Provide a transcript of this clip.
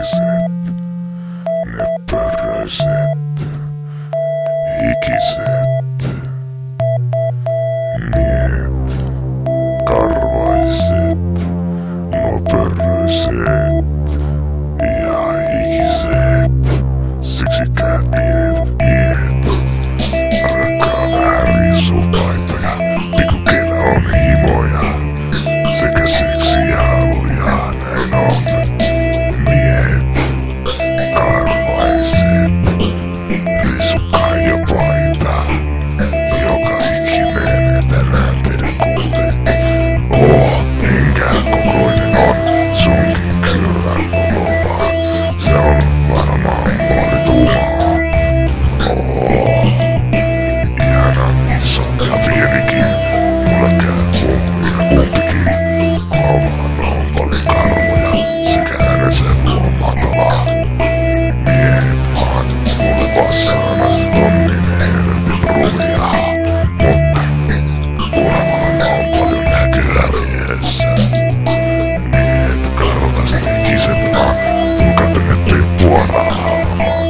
Hikiset, ne pörröiset, hikiset, miehet, karvaiset, nuo pörröiset ja hikiset, siksikkäät miehet, alkaa vähän riisupaitoja, pikkukeillä on himoja, sekä seksiä haluja, näin on. Miehet, karvaiset, risukka ja paita, joka ikinen tänään teidän kuulee. Minkä kokoinen on sunkin kyllä olova, se on varmaan puolituumaa. Ihanan iso ja pienikin, mulla käy kumpikin, kovaan on paljon karvoja sekä äänensä huomattavaa. Miehet vaan mulle passaan aset on niin helvetin rumia, mutta kuulemaan on paljon näkyä miehessä. Miehet karvasti hikiset vaan, tulkaa tänne pippua rahaa.